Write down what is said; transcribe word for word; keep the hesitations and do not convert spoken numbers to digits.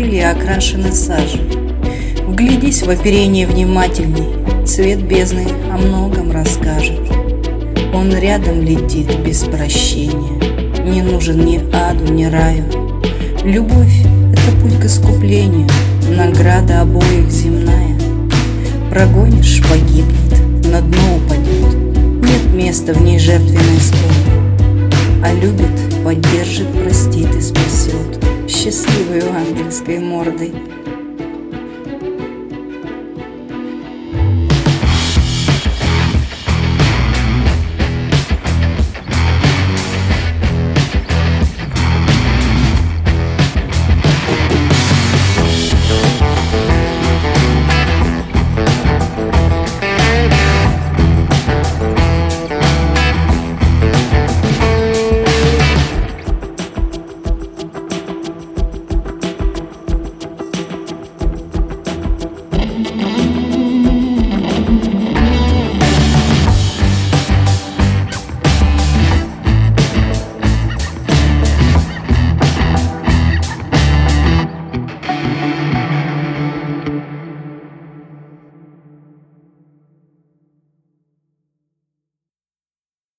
крылья окрашены сажей. Вглядись в оперение внимательней, цвет бездны о многом расскажет. Он рядом летит без прощения, не нужен ни аду, ни раю. Любовь — это путь к искуплению, награда обоих земная. Прогонишь — погибнет, на дно упадет, нет места в ней жертвенной скорби. А любит — поддержит, простит и спасет счастливой ангельской мордой. Thank you.